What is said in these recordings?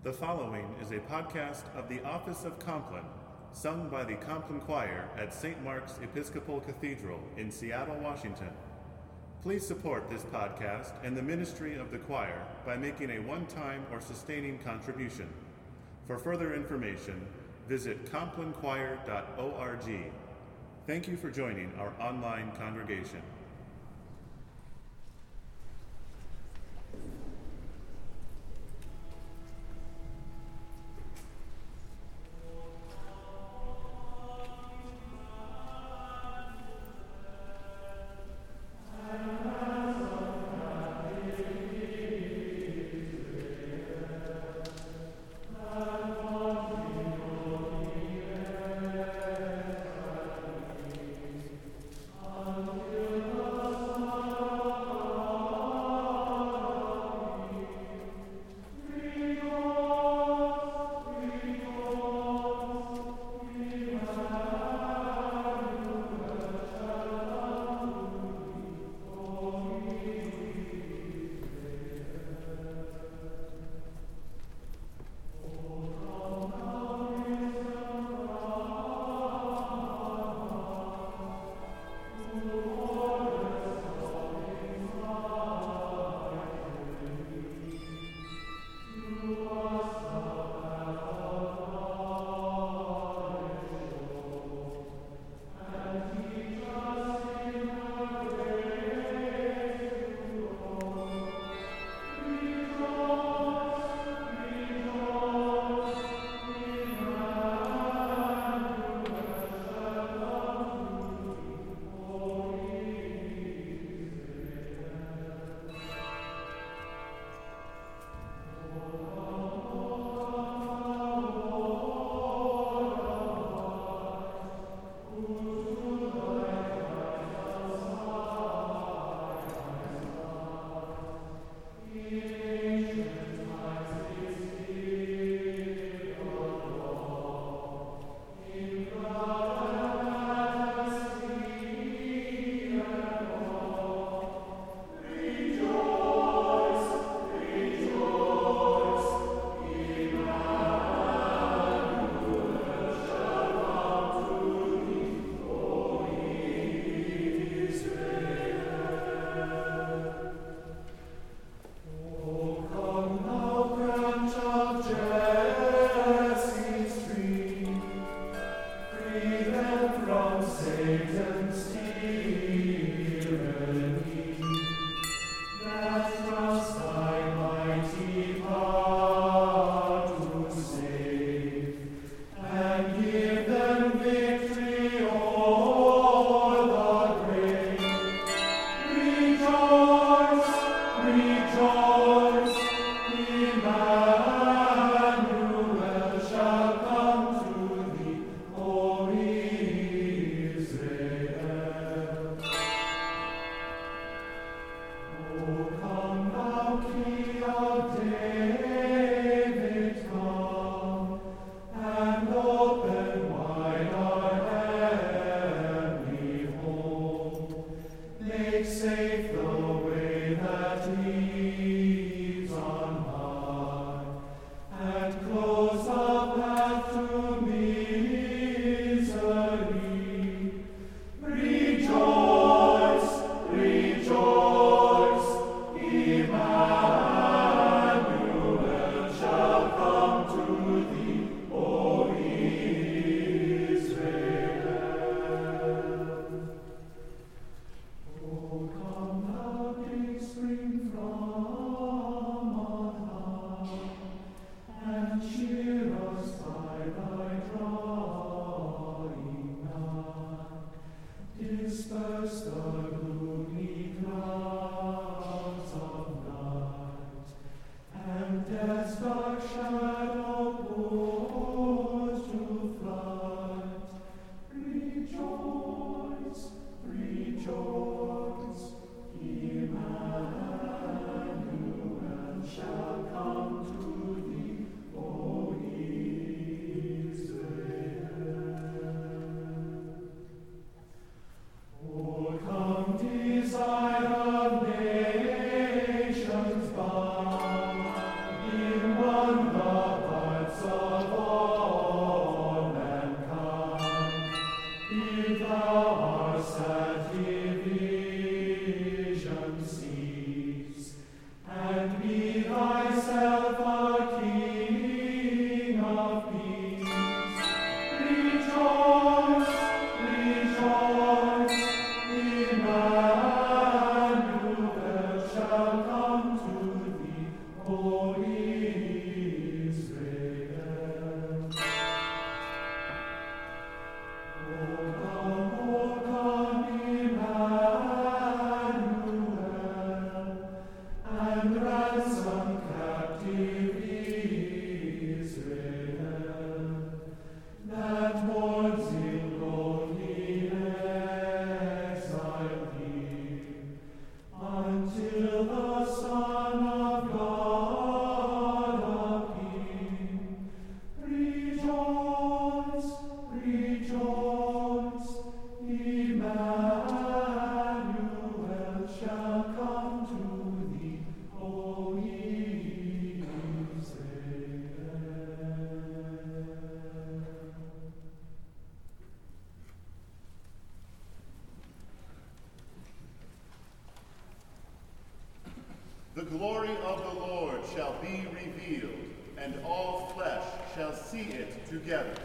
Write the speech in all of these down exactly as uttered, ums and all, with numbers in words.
The following is a podcast of the Office of Compline, sung by the Compline Choir at Saint Mark's Episcopal Cathedral in Seattle, Washington. Please support this podcast and the ministry of the choir by making a one-time or sustaining contribution. For further information, visit compline choir dot org. Thank you for joining our online congregation. In one God. be revealed, and all flesh shall see it together.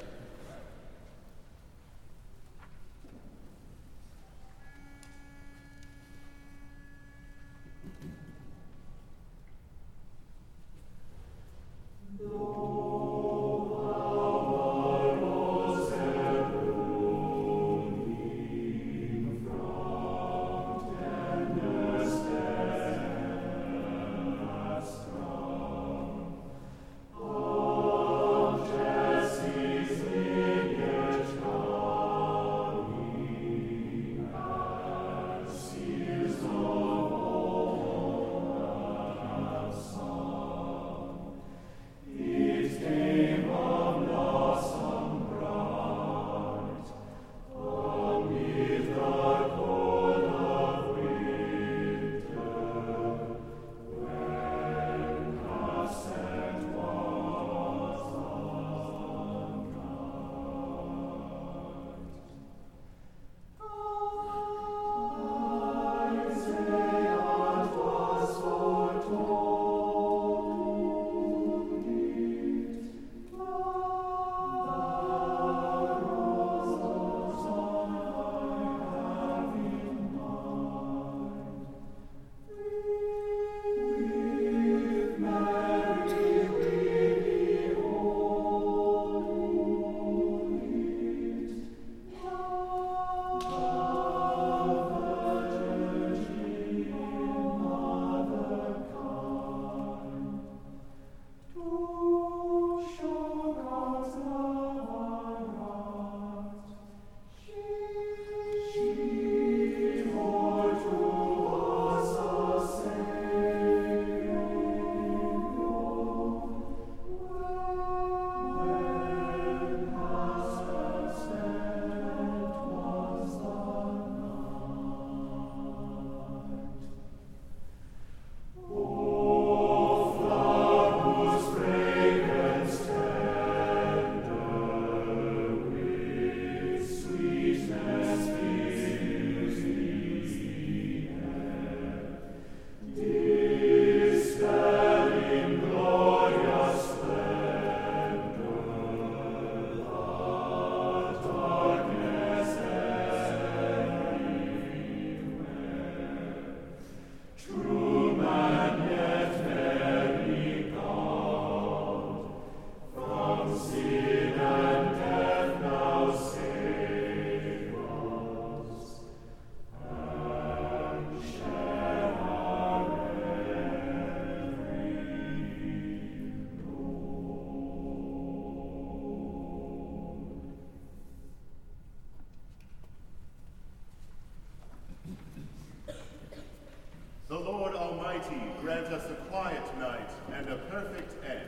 The Lord Almighty grant us a quiet night and a perfect end.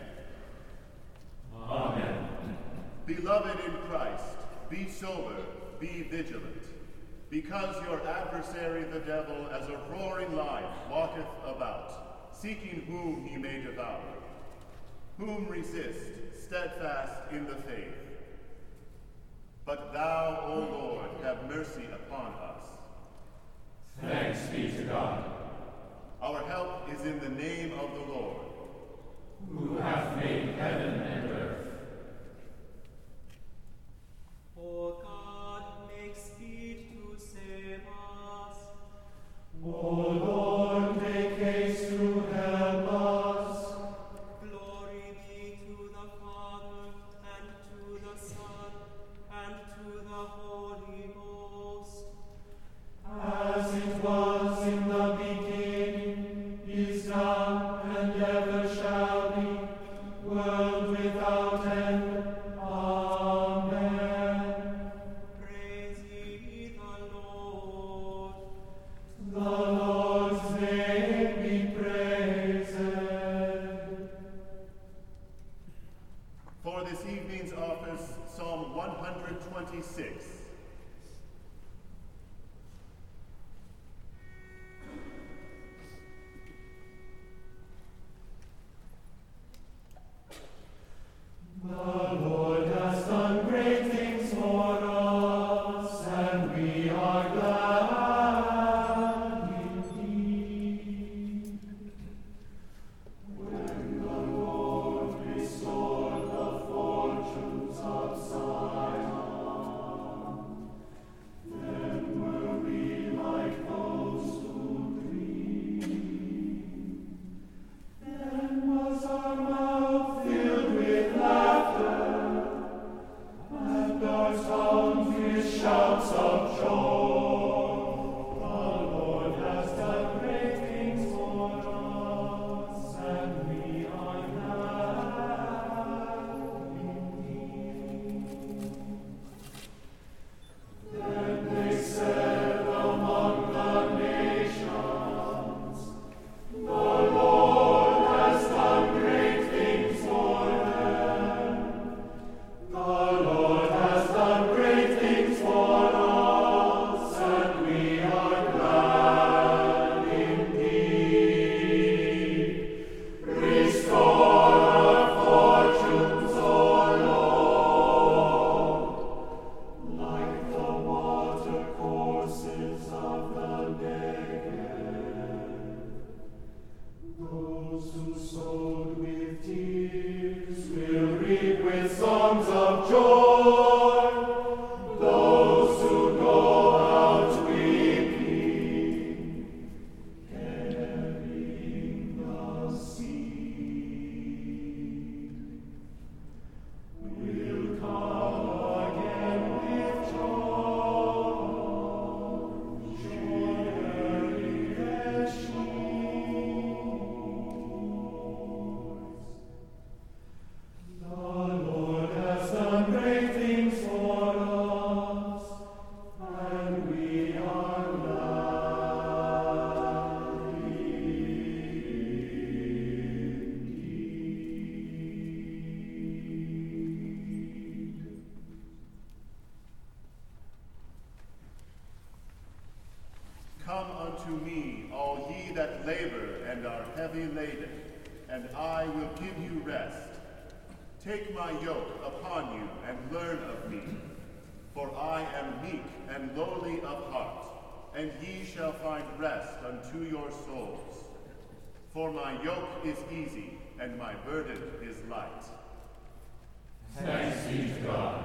Amen. Beloved in Christ, be sober, be vigilant, because your adversary the devil as a roaring lion walketh about, seeking whom he may devour. Whom resist, steadfast in the faith. But thou, O Lord, have mercy upon us. Thanks be to God. Our help is in the name of the Lord, who hath made heaven and earth. O God, make speed to save us. O Lord, make haste to help us. Glory be to the Father, and to the Son, and to the Holy Ghost. As it was in the beginning, is now, and ever shall be, world without end. Amen. Praise ye the Lord. The Lord's name be praised. For this evening's office, Psalm one hundred twenty-six. The Lord has done great things for us, and we are glad indeed. When songs of joy, those who go out weeping, carrying the seed, will come again with joy, surely their The Lord has done great things for us, and we are glad indeed. Come unto me, all ye that labor and are heavy laden, and I will give you rest. Take my yoke upon you and learn of me, for I am meek and lowly of heart, and ye shall find rest unto your souls. For my yoke is easy and my burden is light. Thanks be to God.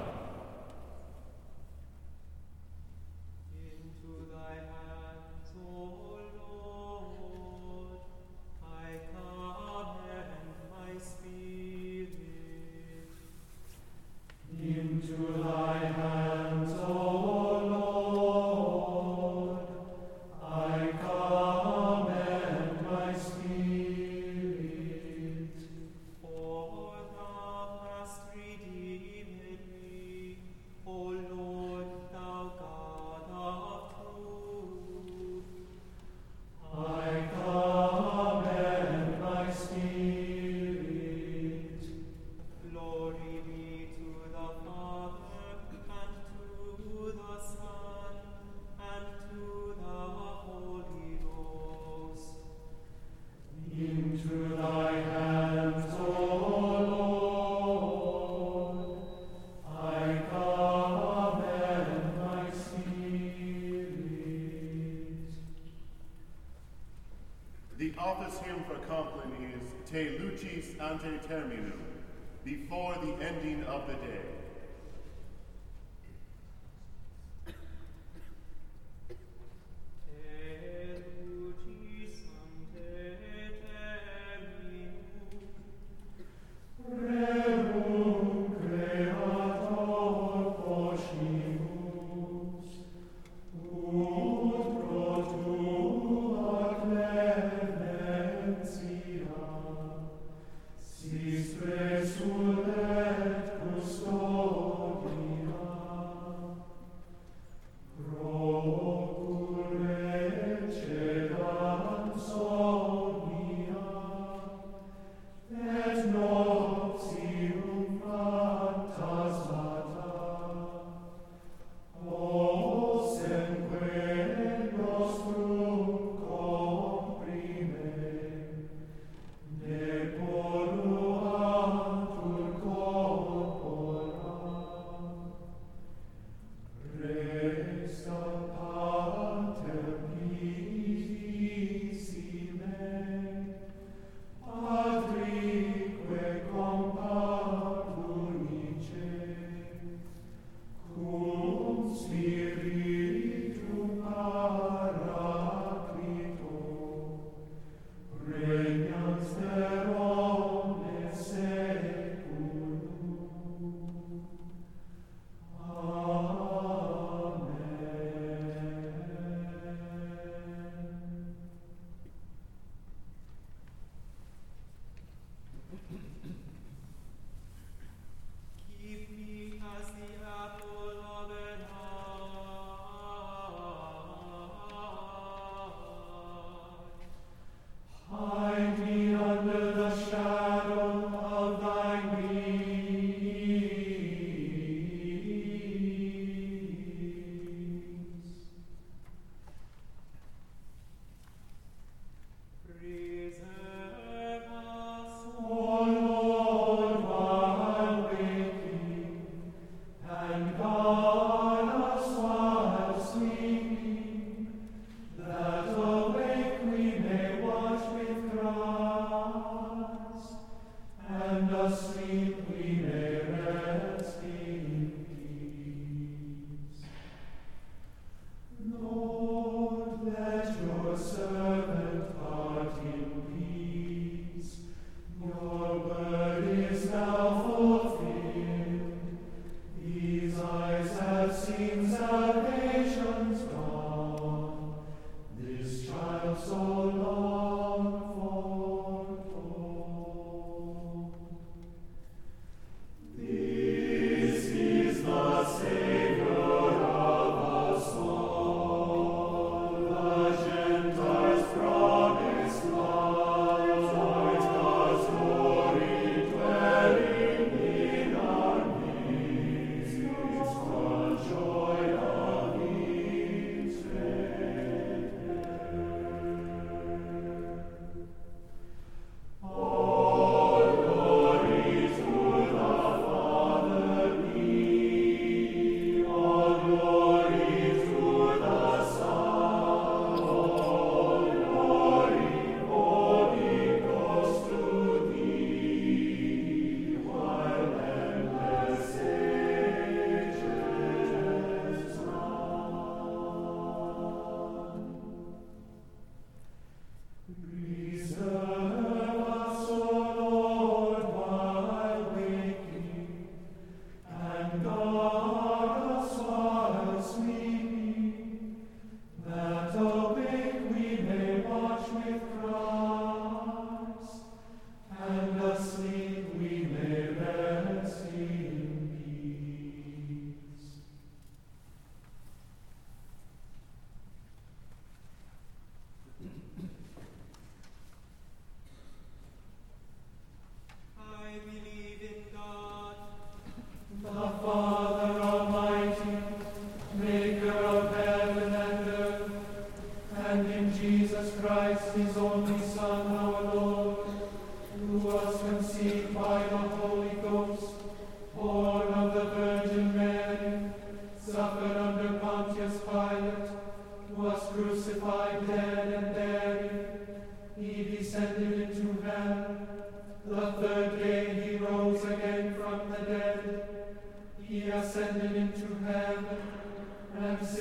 Into thy hands, O Lord, I commend my spirit. Into thy hands, O Lord, I commend my spirit. For thou hast redeemed me, O Lord, thou God of truth. I commend my spirit. Glory be to the Father, and to the Son, and to the Holy Ghost. Into thy hands, O Lord, I commend my spirit. The office hymn for Compline is Te Lucis ante terminum, before the ending of the day. Te lucis ante terminum, Rerum creator possimus, ut pro tua clementia, sis resulet custodia, procure cedans omnia, et noctium phantasmata, ossemque nostrum comprime, ne polluantur corpora. Resta pater pitissime, Patrique compatur nice, cum spiritum paraclito, regnans per omnes saeculum. Amen. keep me as the apple of an eye. Hide me under the shadow of thy wings. Preserve us, O Lord, while waking, and guard us while sleeping, that awake we may watch with Christ, and asleep we may rest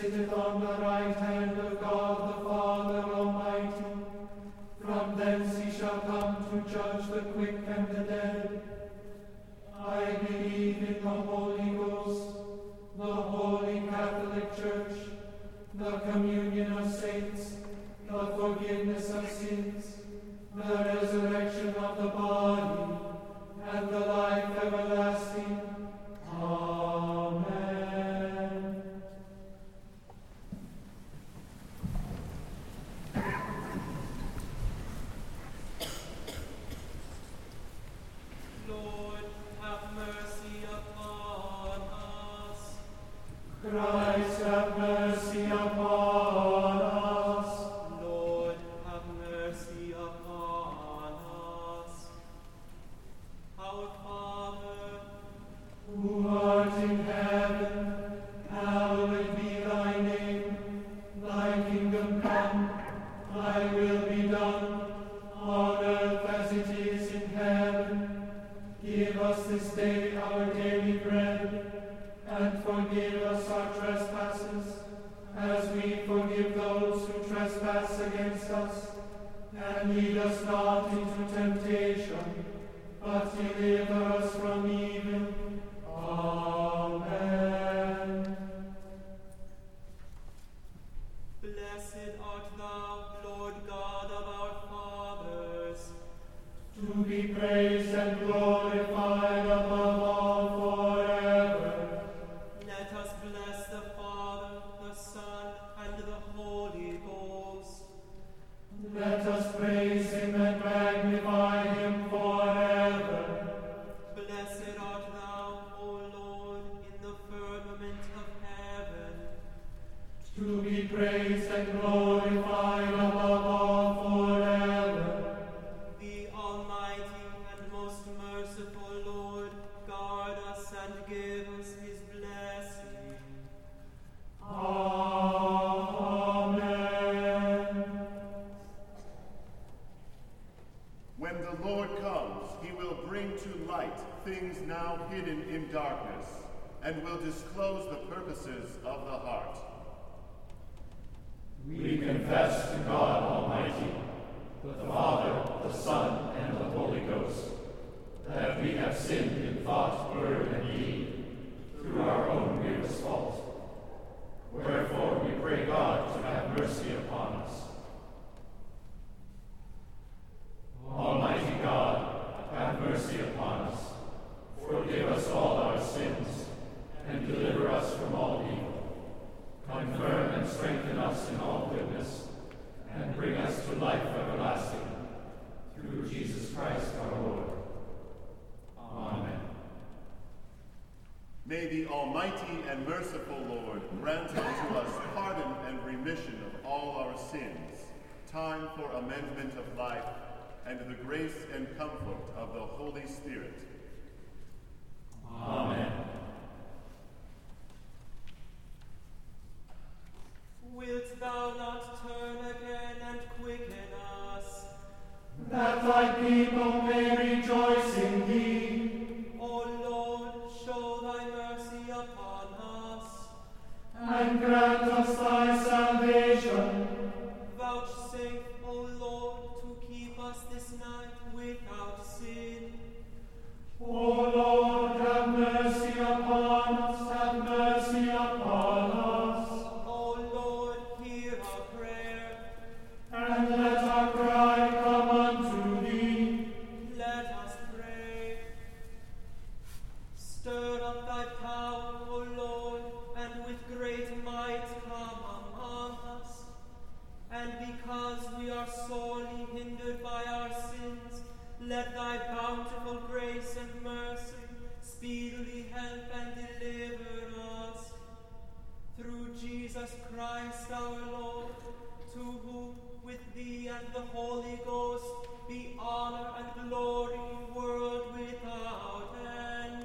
sitteth on the right hand of God the Father Almighty. From thence he shall come to judge the quick and the dead. I believe in the Holy Ghost, the Holy Catholic Church, the communion of saints, the forgiveness of sins, the resurrection of the body, and the life everlasting. Amen. Lord, have mercy upon us. Christ, have mercy upon us. Lord, have mercy upon us. Our Father, Who art in heaven, hallowed be thy name. Thy kingdom come, thy will be done, on earth as it is in heaven. Give us this day our daily bread, and forgive us our trespasses, as we forgive those who trespass against us. And lead us not into temptation, but deliver us from evil. Amen. blessed art thou, Lord God of our fathers, To be praised and glorified above all forever. let us bless the Father, the Son, and the Holy Ghost. Let us praise him and magnify him forever. Blessed art thou, O Lord, in the firmament of heaven. To be praised and glorified above all forever. The Almighty and most merciful Lord, guard us and give us his blessing. Amen. When the Lord comes, he will bring to light things now hidden in darkness, and will disclose the purposes of the heart. We confess to God Almighty, the Father, the Son, and the Holy Ghost, that we have sinned in thought, word, and deed, through our own grievous fault. Wherefore we pray God to have mercy upon us. Almighty God, have mercy upon us. Forgive us all our sins, and deliver us from all evil. Confirm and strengthen us in all goodness, and bring us to life everlasting, through Jesus Christ our Lord. Amen. May the Almighty and merciful Lord grant unto us pardon and remission of all our sins, time for amendment of life, and the grace and comfort of the Holy Spirit. Amen. Wilt thou not turn again and quicken us? That thy people may rejoice in thee. O Lord, show thy mercy upon us. And grant us thy salvation. Vouchsafe, O Lord, to keep us this night without sin. O Lord, have mercy upon us, have mercy upon us. O Lord, hear our prayer. And let our cry come unto thee. Let us pray. Stir up thy power, O Lord, and with great might come among us. And because we are sorely hindered by our sins, let thy bountiful grace and mercy speedily help and deliver us. Through Jesus Christ our Lord, to whom with thee and the Holy Ghost be honor and glory, world without end.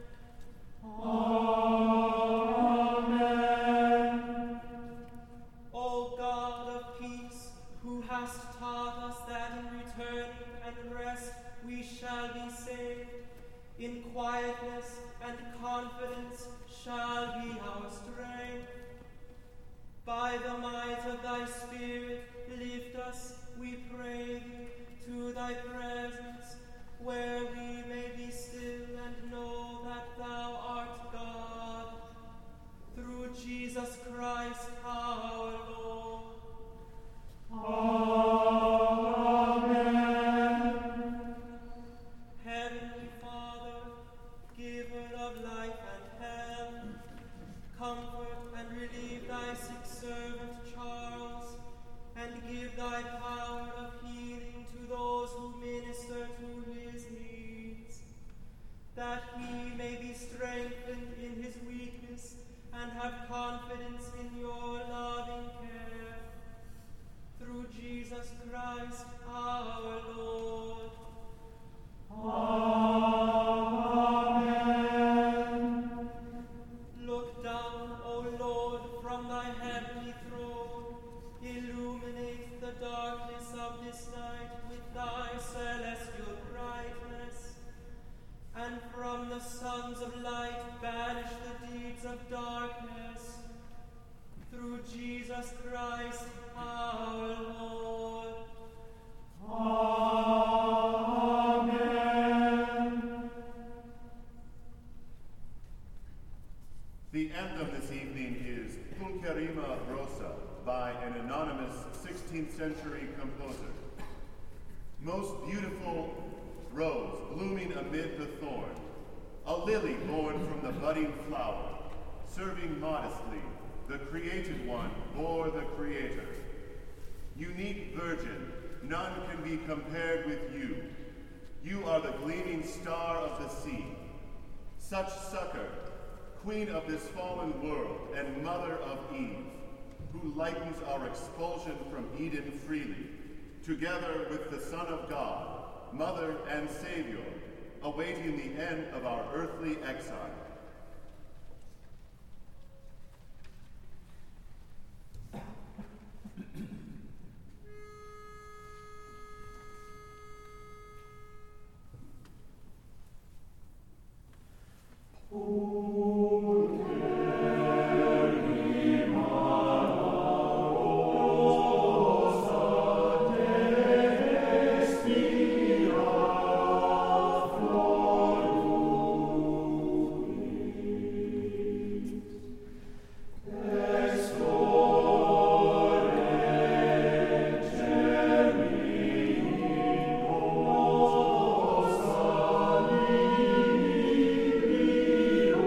Amen. O God of peace, who hast taught us that in returning and rest we shall be saved, in quietness and confidence shall be our strength. By the might of thy Spirit, lift us, we pray thee, to thy presence, where we may be still and know that thou art God. Through Jesus Christ our Lord. Amen. Heavenly Father, giver of life and health, comfort and relieve thy sick servant Charles, and give thy power of healing to those who minister to his needs, that he may be strengthened in his weakness and have confidence in your loving care. Through Jesus Christ our Lord. Amen. Look down, O Lord, from thy heavenly throne. Illuminate the darkness of this night with thy celestial brightness. And from the sons of light banish the deeds of darkness. Through Jesus Christ our Lord. Amen. The anthem this evening is Pulcherima Rosa by an anonymous sixteenth century composer. Most beautiful rose blooming amid the thorn, a lily born from the budding flower, serving modestly, the created one bore the Creator. Unique virgin, none can be compared with you. You are the gleaming star of the sea. Such succor, queen of this fallen world and mother of Eve, who lightens our expulsion from Eden freely, together with the Son of God, Mother and Savior, awaiting the end of our earthly exile. Amen.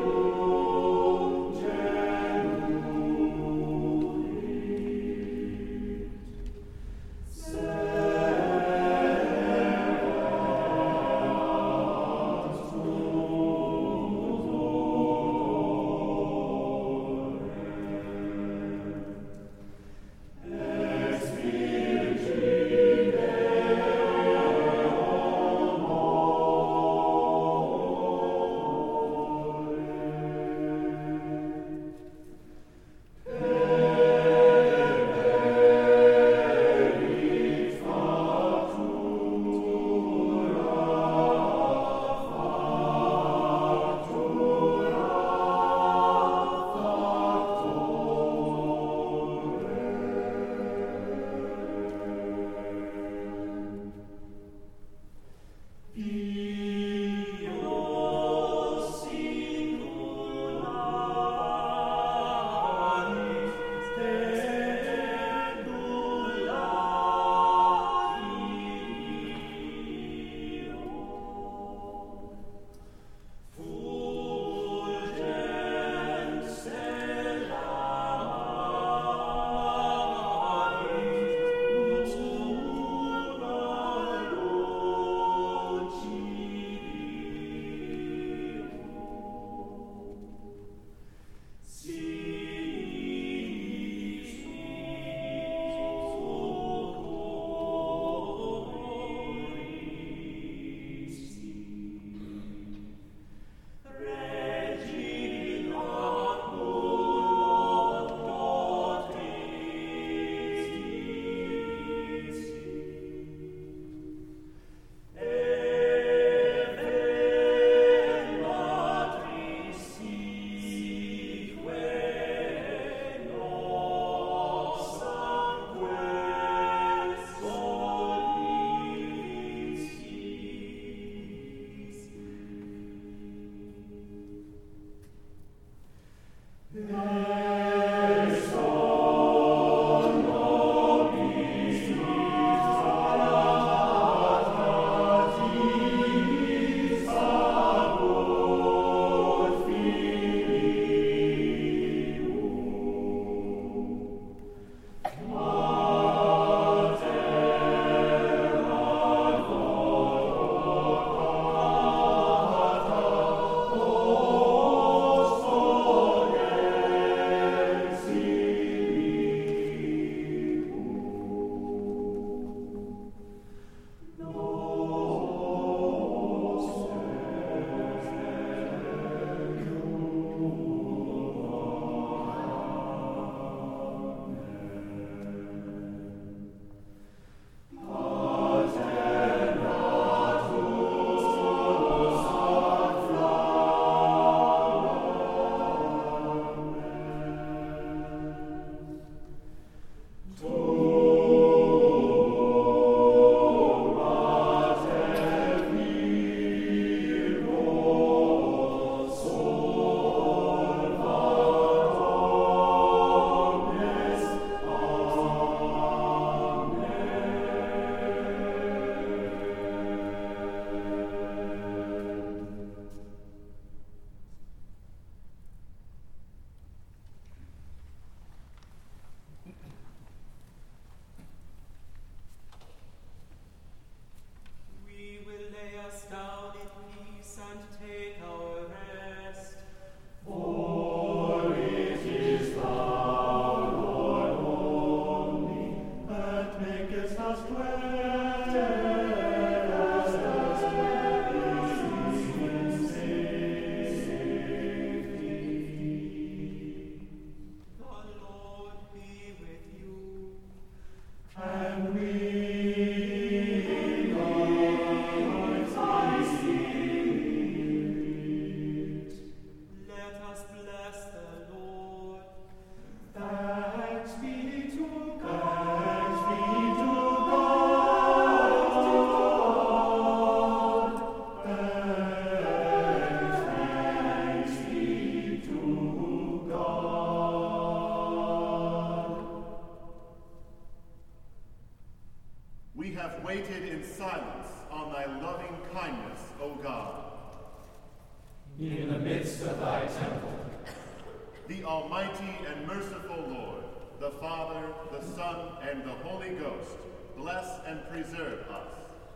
silence on thy loving kindness, O God. In the midst of thy temple, The Almighty and merciful Lord, the Father, the Son, and the Holy Ghost, bless and preserve us.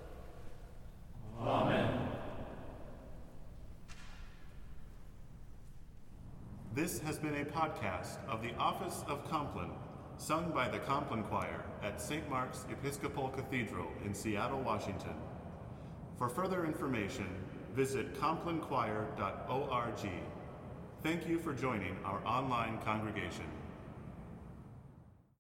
Amen. This has been a podcast of the Office of Compline, sung by the Compline Choir at Saint Mark's Episcopal Cathedral in Seattle, Washington. For further information, visit compline choir dot org. Thank you for joining our online congregation.